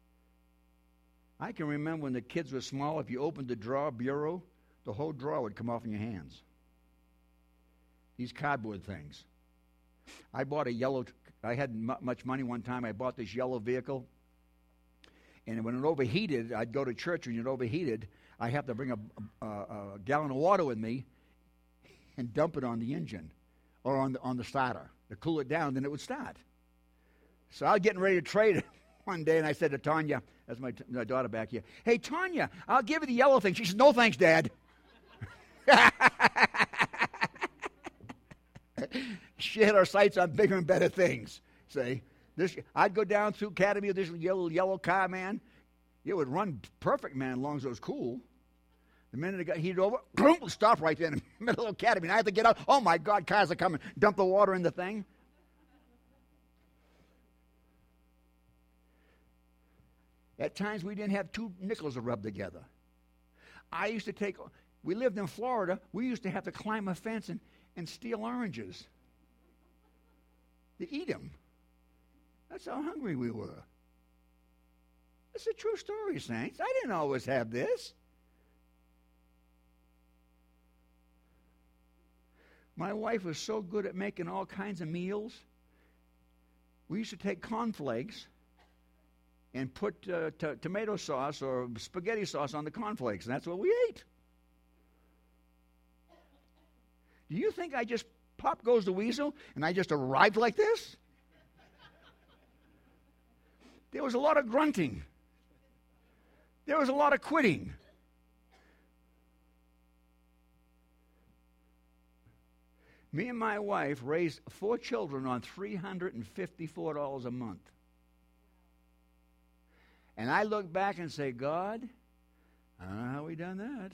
I can remember when the kids were small, if you opened the drawer bureau, the whole drawer would come off in your hands. these cardboard things. I bought a yellow, I hadn't m- much money one time. I bought this yellow vehicle. And when it overheated, I'd go to church when it overheated. I have to bring a, a, a gallon of water with me and dump it on the engine or on the, on the starter to cool it down, then it would start. So I was getting ready to trade it one day, and I said to Tanya, that's my, t- my daughter back here, "Hey, Tanya, I'll give you the yellow thing." She said, "No, thanks, Dad." She had her sights on bigger and better things. See, this I'd go down through Academy with this yellow, yellow car, man. It would run perfect, man, as long as it was cool. The minute it got heated over, boom, stop right there in the middle of Academy. And I had to get out. Oh, my God, cars are coming. Dump the water in the thing. At times, we didn't have two nickels to rub together. I used to take, we lived in Florida. We used to have to climb a fence and, and steal oranges to eat them. That's how hungry we were. It's a true story, saints. I didn't always have this. My wife was so good at making all kinds of meals. We used to take cornflakes and put uh, t- tomato sauce or spaghetti sauce on the cornflakes, and that's what we ate. Do you think I just, pop goes the weasel, and I just arrived like this? There was a lot of grunting. There was a lot of quitting. Me and my wife raised four children on three hundred fifty-four dollars a month. And I look back and say, God, I don't know how we done that.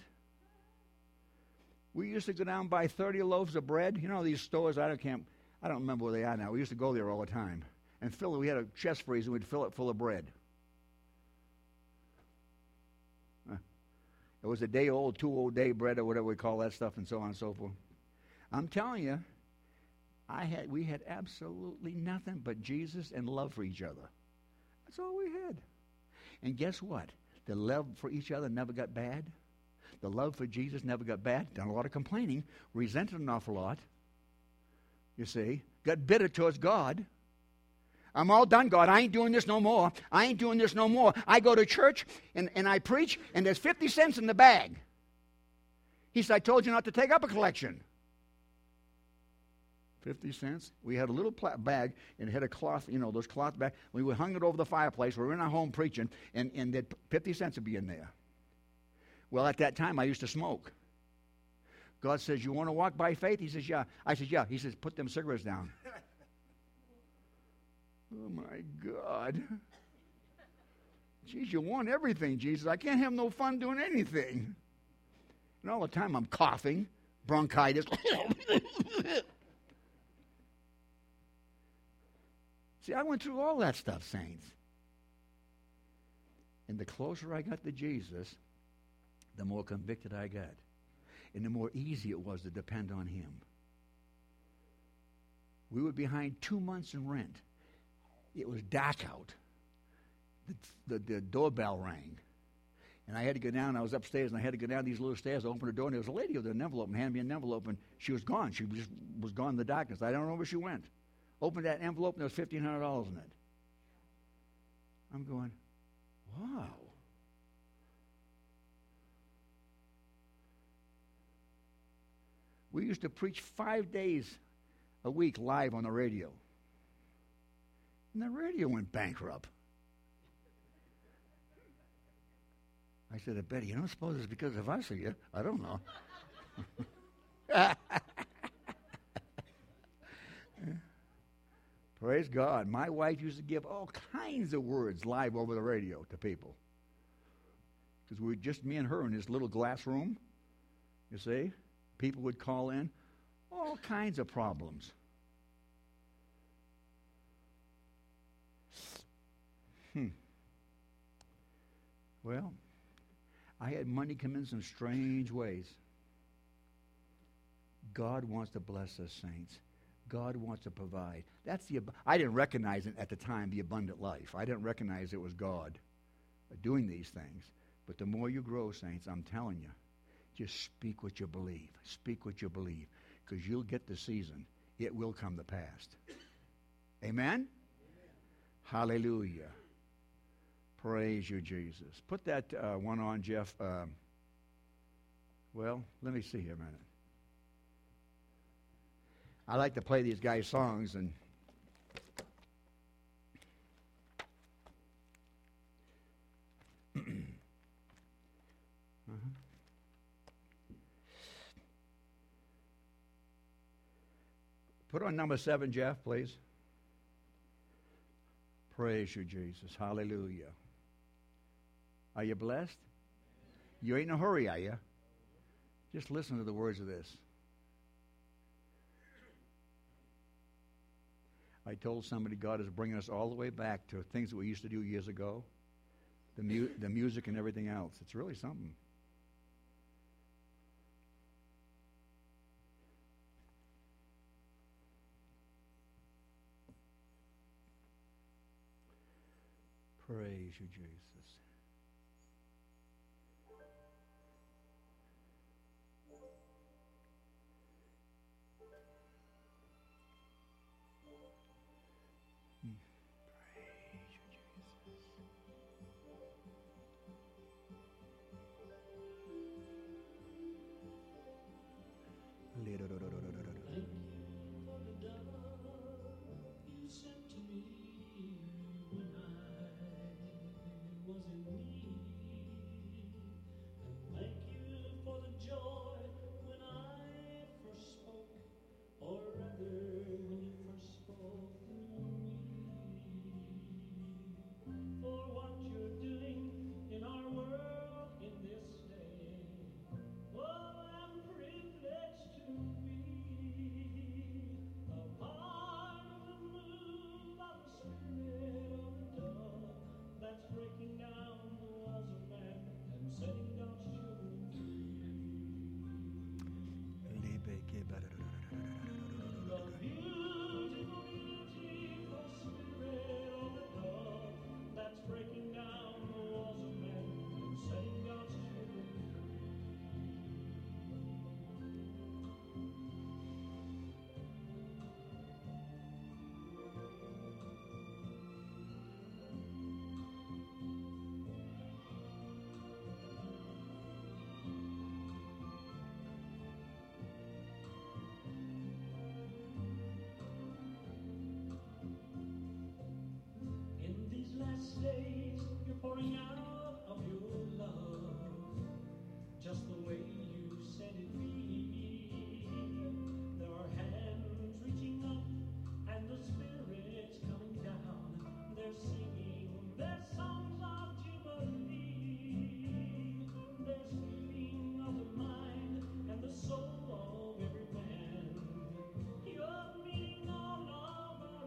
We used to go down and buy thirty loaves of bread. You know these stores, I don't, can't, I don't remember where they are now. We used to go there all the time. And fill it, we had a chest freezer, we'd fill it full of bread. Uh, it was a day old, two old day bread or whatever we call that stuff and so on and so forth. I'm telling you, I had we had absolutely nothing but Jesus and love for each other. That's all we had. And guess what? The love for each other never got bad. The love for Jesus never got bad. Done a lot of complaining. Resented an awful lot. You see. Got bitter towards God. I'm all done, God. I ain't doing this no more. I ain't doing this no more. I go to church and, and I preach, and there's fifty cents in the bag. He said, "I told you not to take up a collection." fifty cents. We had a little pla- bag and it had a cloth, you know, those cloth bags. We hung it over the fireplace. We were in our home preaching, and, and that fifty cents would be in there. Well, at that time, I used to smoke. God says, "You want to walk by faith?" He says, "Yeah." I said, "Yeah." He says, "Put them cigarettes down." Oh, my God. Geez, you want everything, Jesus. I can't have no fun doing anything. And all the time I'm coughing, bronchitis. See, I went through all that stuff, saints. And the closer I got to Jesus, the more convicted I got. And the more easy it was to depend on Him. We were behind two months in rent. It was dark out. The, the, the doorbell rang. And I had to go down. I was upstairs, and I had to go down these little stairs, open the door, and there was a lady with an envelope and handed me an envelope, and she was gone. She just was gone in the darkness. I don't know where she went. Opened that envelope, and there was fifteen hundred dollars in it. I'm going, wow. We used to preach five days a week live on the radio. And the radio went bankrupt. I said to Betty, "You don't suppose it's because of us, are you?" I don't know. Praise God. My wife used to give all kinds of words live over the radio to people. Because we were just me and her in this little glass room. You see? People would call in. All kinds of problems. Hmm. Well, I had money come in some strange ways. God wants to bless us, saints. God wants to provide. That's the. I didn't recognize it at the time, the abundant life. I didn't recognize it was God doing these things. But the more you grow, saints, I'm telling you, just speak what you believe. Speak what you believe. because you'll get the season. It will come to pass. Amen? Amen. Hallelujah. Praise you, Jesus. Put that uh, one on, Jeff. Um, well, let me see here a minute. I like to play these guys' songs, and uh-huh. Put on number seven, Jeff, please. Praise you, Jesus. Hallelujah. Are you blessed? You ain't in a hurry, are you? Just listen to the words of this. I told somebody God is bringing us all the way back to things that we used to do years ago. The, mu- the music and everything else. It's really something. Praise you, Jesus. Last days, you're pouring out of your love, just the way you said it be. There are hands reaching up, and the Spirit's coming down. They're singing their songs of jubilee. There's healing of the mind and the soul of every man. You're meeting all of our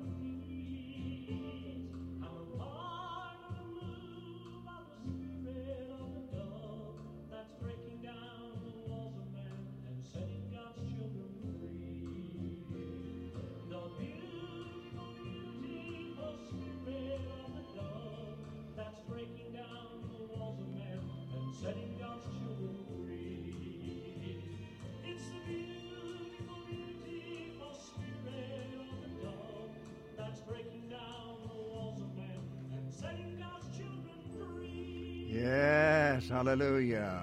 needs. I'm a part of the move of the Spirit of the dove that's breaking down the walls of man and setting God's children free. The beautiful, beautiful Spirit of the dove that's breaking down the walls of man and setting God's children free. It's the beautiful, beautiful Spirit of the dove that's breaking down the walls of man and setting God's children free. Yes, hallelujah.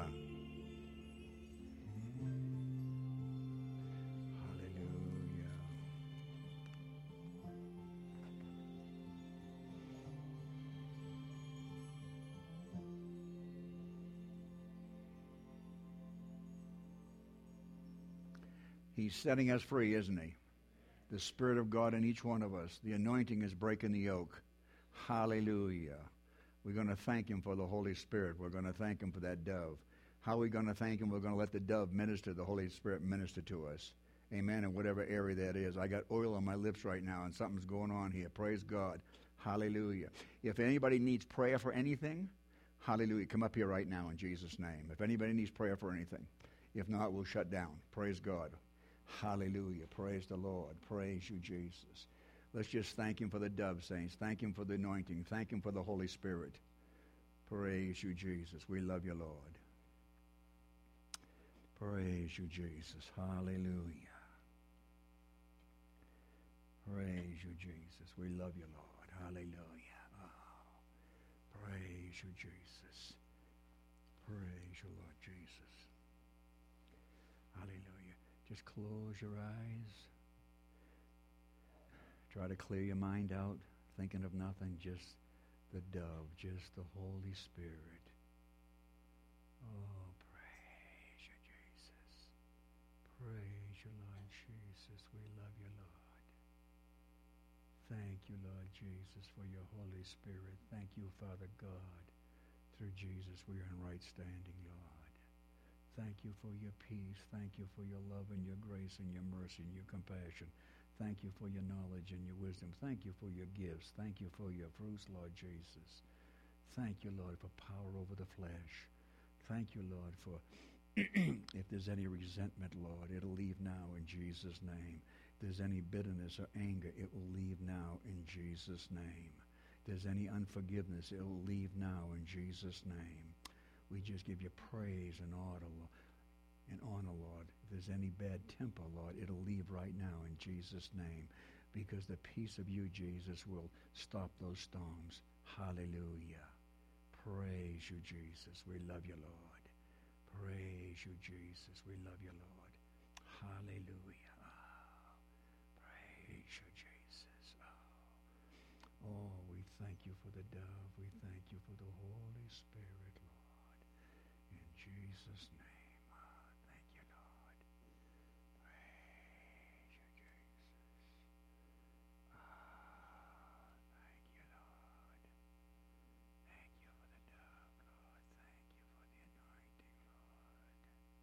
Hallelujah. He's setting us free, isn't he? The Spirit of God in each one of us. The anointing is breaking the yoke. Hallelujah. We're going to thank him for the Holy Spirit. We're going to thank him for that dove. How are we going to thank him? We're going to let the dove minister, the Holy Spirit minister to us. Amen, in whatever area that is. I got oil on my lips right now, and something's going on here. Praise God. Hallelujah. If anybody needs prayer for anything, hallelujah, come up here right now in Jesus' name. If anybody needs prayer for anything. If not, we'll shut down. Praise God. Hallelujah. Praise the Lord. Praise you, Jesus. Let's just thank him for the dove, saints. Thank him for the anointing. Thank him for the Holy Spirit. Praise you, Jesus. We love you, Lord. Praise you, Jesus. Hallelujah. Praise you, Jesus. We love you, Lord. Hallelujah. Oh, praise you, Jesus. Praise you, Lord Jesus. Hallelujah. Just close your eyes. Try to clear your mind out, thinking of nothing, just the dove, just the Holy Spirit. Oh, praise you, Jesus. Praise you, Lord Jesus. We love you, Lord. Thank you, Lord Jesus, for your Holy Spirit. Thank you, Father God. Through Jesus, we are in right standing, Lord. Thank you for your peace. Thank you for your love and your grace and your mercy and your compassion. Thank you for your knowledge and your wisdom. Thank you for your gifts. Thank you for your fruits, Lord Jesus. Thank you, Lord, for power over the flesh. Thank you, Lord, for if there's any resentment, Lord, it'll leave now in Jesus' name. If there's any bitterness or anger, it will leave now in Jesus' name. If there's any unforgiveness, it will leave now in Jesus' name. We just give you praise and honor, and honor, Lord. If there's any bad temper, Lord, it'll leave right now in Jesus' name, because the peace of you, Jesus, will stop those storms. Hallelujah. Praise you, Jesus. We love you, Lord. Praise you, Jesus. We love you, Lord. Hallelujah. Oh, praise you, Jesus. Oh. oh, we thank you for the dove. We thank you for the Holy Spirit, Lord. In Jesus' name. Oh, thank you, Lord. Praise you, Jesus. Oh, thank you, Lord. Thank you for the dove, Lord. Thank you for the anointing, Lord.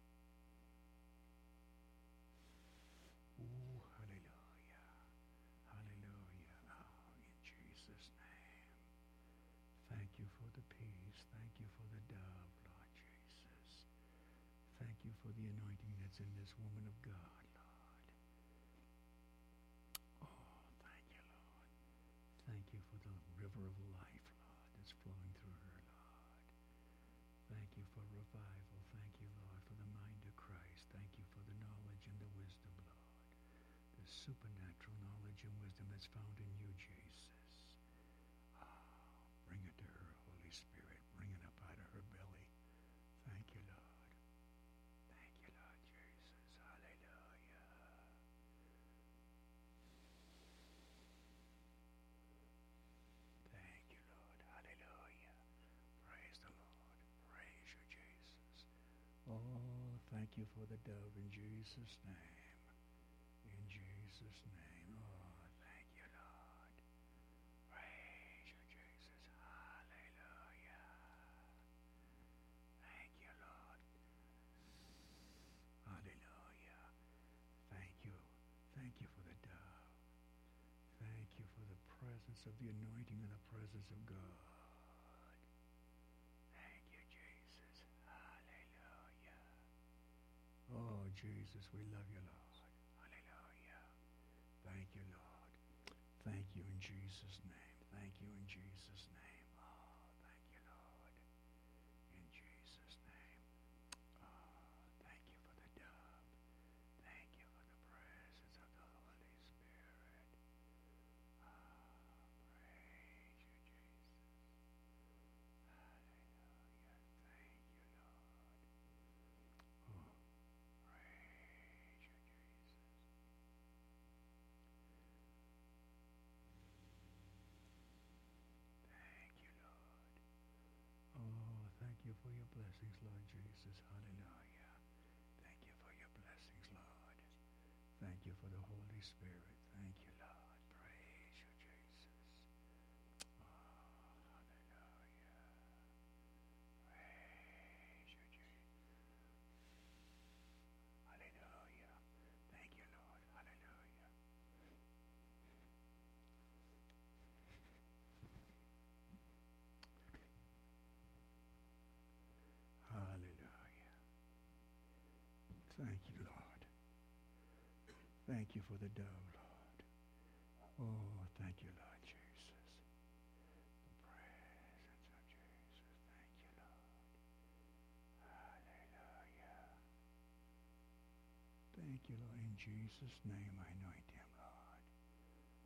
Ooh, hallelujah. Hallelujah. Oh, in Jesus' name. Thank you for the peace. Thank you for the dove, Lord Jesus. Thank you for the anointing that's in this woman of God, Lord. Oh, thank you, Lord. Thank you for the river of life, Lord, that's flowing through her, Lord. Thank you for revival. Thank you, Lord, for the mind of Christ. Thank you for the knowledge and the wisdom, Lord. The supernatural knowledge and wisdom that's found in you, Jesus. Oh, bring it to her, Holy Spirit. Bring it up out of her belly. Thank you, Lord. Thank you, Lord Jesus. Hallelujah. Thank you, Lord. Hallelujah. Praise the Lord. Praise you, Jesus. Oh, thank you for the dove in Jesus' name. In Jesus' name. Oh, thank you, Lord. Praise you, Jesus. Hallelujah. Thank you, Lord. Hallelujah. Thank you. Thank you for the dove. Thank you for the presence of the anointing and the presence of God. Thank you, Jesus. Hallelujah. Oh, Jesus, we love you, Lord. Hallelujah. Thank you, Lord. Thank you in Jesus' name. Thank you in Jesus' name. Oh, thank you, Lord. In Jesus' name. Oh, thank you for the dove. Thank you for the presence of the Holy Spirit. Oh, praise you, Jesus. Hallelujah. Thank you, Lord. Oh, praise you, Jesus. Thank you, Lord. Oh, thank you for your blessings, Lord Jesus. Hallelujah. Thank you for your blessings, Lord. Thank you for the Holy Spirit. Thank you, Lord. Praise you, Jesus. Oh, hallelujah. Praise you, Jesus. Hallelujah. Thank you, Lord. Hallelujah. Hallelujah. Thank you, Lord. Thank you for the dove, Lord. Oh, thank you, Lord Jesus. The presence of Jesus. Thank you, Lord. Hallelujah. Thank you, Lord. In Jesus' name, I anoint him, Lord.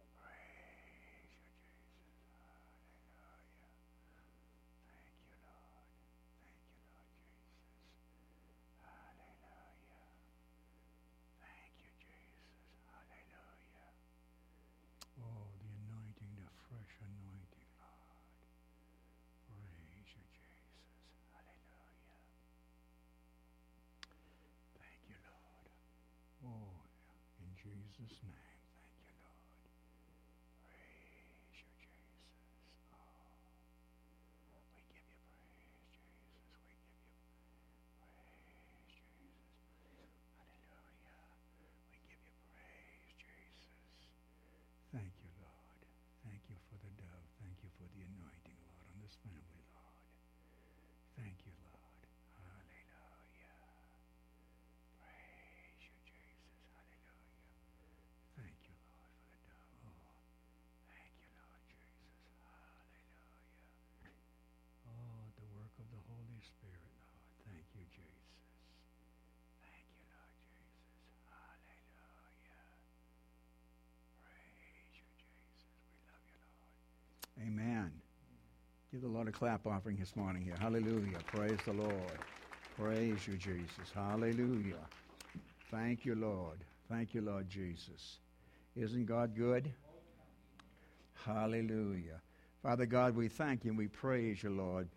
Jesus' name. Thank you, Lord. Praise you, Jesus. Oh, we give you praise, Jesus. We give you praise, Jesus. Hallelujah. We give you praise, Jesus. Thank you, Lord. Thank you for the dove. Thank you for the anointing, Lord, on this family, Lord. Thank you, Lord. Hallelujah. Praise you, Jesus. Hallelujah. Thank you, Lord, for the dove. Oh, thank you, Lord Jesus. Hallelujah. Oh, the work of the Holy Spirit, Lord. Thank you, Jesus. Thank you, Lord Jesus. Hallelujah. Praise you, Jesus. We love you, Lord. Amen. Give the Lord a clap offering this morning here. Hallelujah. Praise the Lord. Praise you, Jesus. Hallelujah. Thank you, Lord. Thank you, Lord Jesus. Isn't God good? Hallelujah. Father God, we thank you and we praise you, Lord.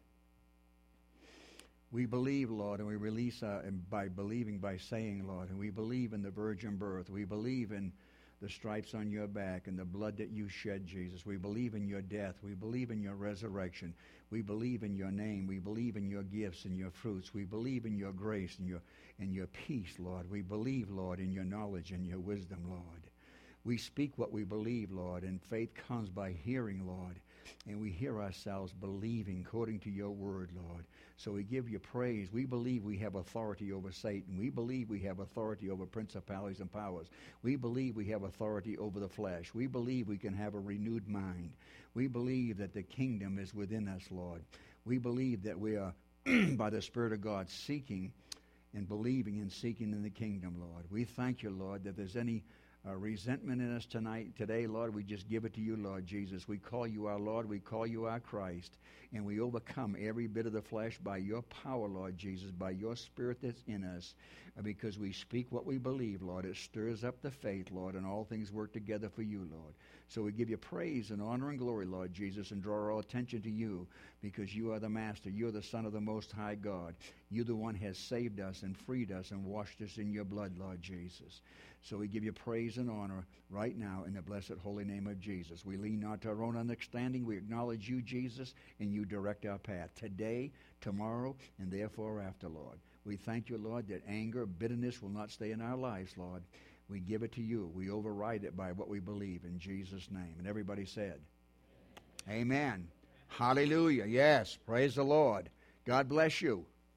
We believe, Lord, and we release uh, and by believing, by saying, Lord, and we believe in the virgin birth. We believe in the stripes on your back and the blood that you shed, Jesus. We believe in your death. We believe in your resurrection. We believe in your name. We believe in your gifts and your fruits. We believe in your grace and your, and your peace, Lord. We believe, Lord, in your knowledge and your wisdom, Lord. We speak what we believe, Lord, and faith comes by hearing, Lord. And we hear ourselves believing according to your word, Lord. So we give you praise. We believe we have authority over Satan. We believe we have authority over principalities and powers. We believe we have authority over the flesh. We believe we can have a renewed mind. We believe that the kingdom is within us, Lord. We believe that we are, by the Spirit of God, seeking and believing and seeking in the kingdom, Lord. We thank you, Lord, that there's any Uh, resentment in us tonight, today, Lord, we just give it to you, Lord Jesus. We call you our Lord, we call you our Christ, and we overcome every bit of the flesh by your power, Lord Jesus, by your Spirit that's in us, uh, because we speak what we believe, Lord. It stirs up the faith, Lord, and all things work together for you, Lord. So we give you praise and honor and glory, Lord Jesus, and draw our attention to you, because you are the Master. You're the Son of the Most High God. You're the one who has saved us and freed us and washed us in your blood, Lord Jesus. So we give you praise and honor right now in the blessed holy name of Jesus. We lean not to our own understanding. We acknowledge you, Jesus, and you direct our path today, tomorrow, and therefore after, Lord. We thank you, Lord, that anger, bitterness will not stay in our lives, Lord. We give it to you. We override it by what we believe in Jesus' name. And everybody said, Amen. Amen. Hallelujah. Yes, praise the Lord. God bless you.